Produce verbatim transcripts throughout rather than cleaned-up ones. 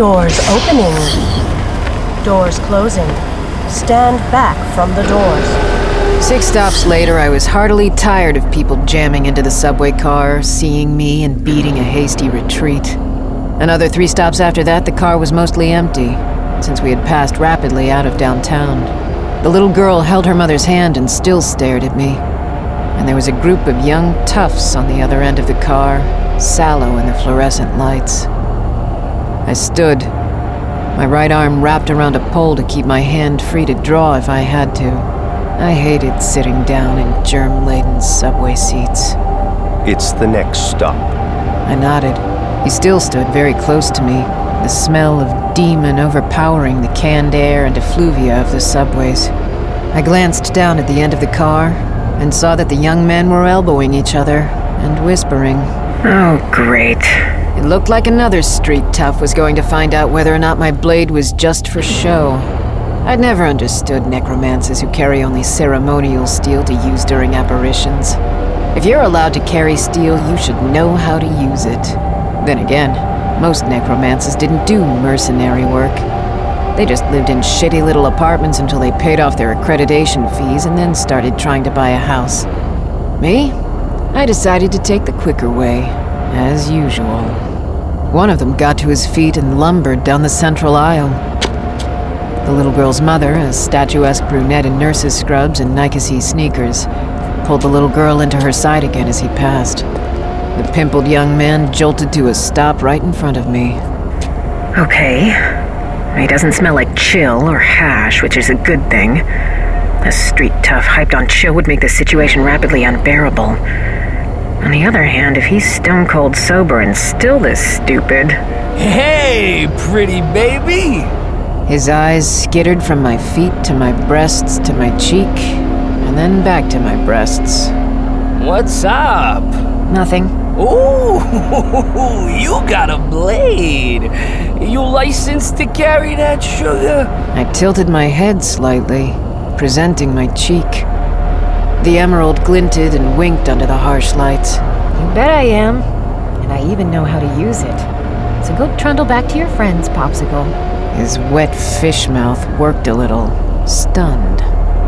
Doors opening. Doors closing. Stand back from the doors. Six stops later, I was heartily tired of people jamming into the subway car, seeing me, and beating a hasty retreat. Another three stops after that, the car was mostly empty, since we had passed rapidly out of downtown. The little girl held her mother's hand and still stared at me. And there was a group of young toughs on the other end of the car, sallow in the fluorescent lights. I stood, my right arm wrapped around a pole to keep my hand free to draw if I had to. I hated sitting down in germ-laden subway seats. It's the next stop. I nodded. He still stood very close to me, the smell of demon overpowering the canned air and effluvia of the subways. I glanced down at the end of the car and saw that the young men were elbowing each other and whispering. Oh, great. It looked like another street tough was going to find out whether or not my blade was just for show. I'd never understood necromancers who carry only ceremonial steel to use during apparitions. If you're allowed to carry steel, you should know how to use it. Then again, most necromancers didn't do mercenary work. They just lived in shitty little apartments until they paid off their accreditation fees and then started trying to buy a house. Me? I decided to take the quicker way, as usual. One of them got to his feet and lumbered down the central aisle. The little girl's mother, a statuesque brunette in nurse's scrubs and Nike sneakers, pulled the little girl into her side again as he passed. The pimpled young man jolted to a stop right in front of me. Okay. He doesn't smell like chill or hash, which is a good thing. A street tough hyped on chill would make the situation rapidly unbearable. On the other hand, if he's stone cold sober and still this stupid... Hey, pretty baby! His eyes skittered from my feet to my breasts to my cheek, and then back to my breasts. What's up? Nothing. Ooh, you got a blade. You licensed to carry that sugar? I tilted my head slightly, presenting my cheek. The emerald glinted and winked under the harsh lights. You bet I am. And I even know how to use it. So go trundle back to your friends, Popsicle. His wet fish mouth worked a little, stunned.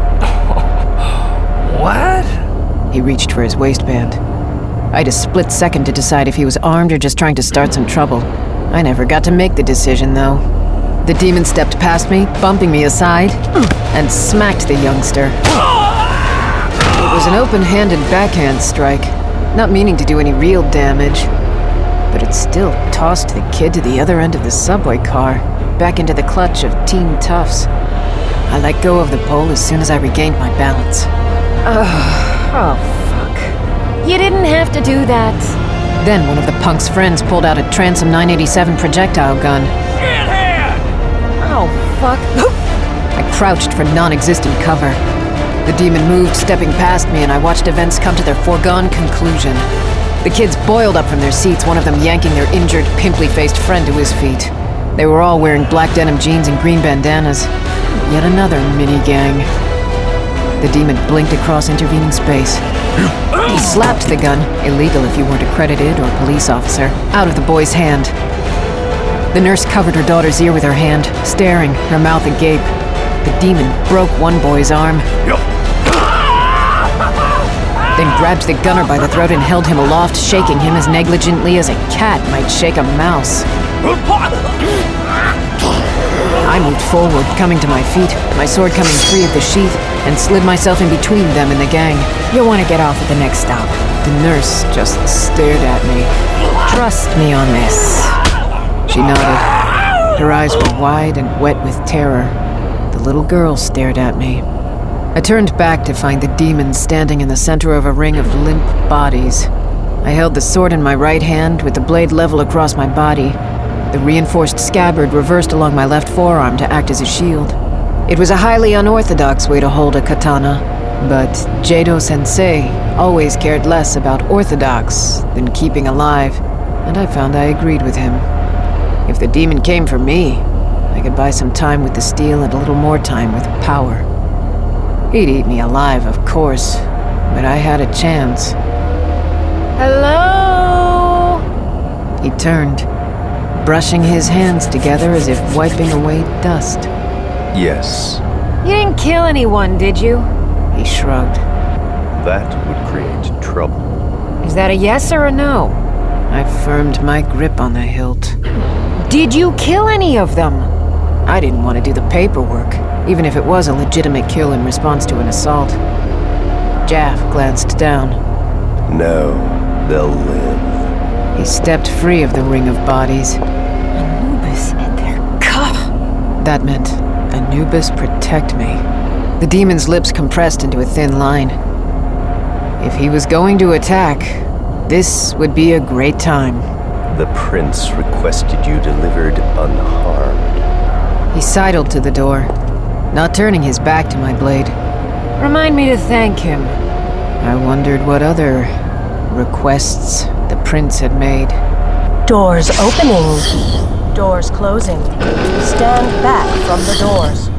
What? He reached for his waistband. I had a split second to decide if he was armed or just trying to start some trouble. I never got to make the decision, though. The demon stepped past me, bumping me aside, and smacked the youngster. It was an open-handed backhand strike, not meaning to do any real damage. But it still tossed the kid to the other end of the subway car, back into the clutch of Team Toughs. I let go of the pole as soon as I regained my balance. Ugh. Oh, fuck. You didn't have to do that. Then one of the punk's friends pulled out a Transom nine eighty-seven projectile gun. Get here! Oh, fuck. I crouched for non-existent cover. The demon moved, stepping past me, and I watched events come to their foregone conclusion. The kids boiled up from their seats, one of them yanking their injured, pimply-faced friend to his feet. They were all wearing black denim jeans and green bandanas. Yet another mini-gang. The demon blinked across intervening space. He slapped the gun, illegal if you weren't accredited or police officer, out of the boy's hand. The nurse covered her daughter's ear with her hand, staring, her mouth agape. The demon broke one boy's arm, then grabbed the gunner by the throat and held him aloft, shaking him as negligently as a cat might shake a mouse. I moved forward, coming to my feet, my sword coming free of the sheath, and slid myself in between them and the gang. You'll want to get off at the next stop. The nurse just stared at me. Trust me on this. She nodded. Her eyes were wide and wet with terror. The little girl stared at me. I turned back to find the demon standing in the center of a ring of limp bodies. I held the sword in my right hand with the blade level across my body. The reinforced scabbard reversed along my left forearm to act as a shield. It was a highly unorthodox way to hold a katana, but Jado Sensei always cared less about orthodox than keeping alive, and I found I agreed with him. If the demon came for me, I could buy some time with the steel and a little more time with power. He'd eat me alive, of course, but I had a chance. Hello? He turned. brushing his hands together as if wiping away dust. Yes, You didn't kill anyone, did you? He shrugged. that would create trouble. Is that a yes or a no? I firmed my grip on the hilt. Did you kill any of them? I didn't want to do the paperwork, even if it was a legitimate kill in response to an assault. Jaff glanced down. No, they'll live. He stepped free of the ring of bodies. Anubis and their cuh. That meant, Anubis, protect me. The demon's lips compressed into a thin line. If he was going to attack, this would be a great time. The prince requested you delivered unharmed. He sidled to the door, not turning his back to my blade. Remind me to thank him. I wondered what other requests the prince had made. Doors opening. Doors closing. Stand back from the doors.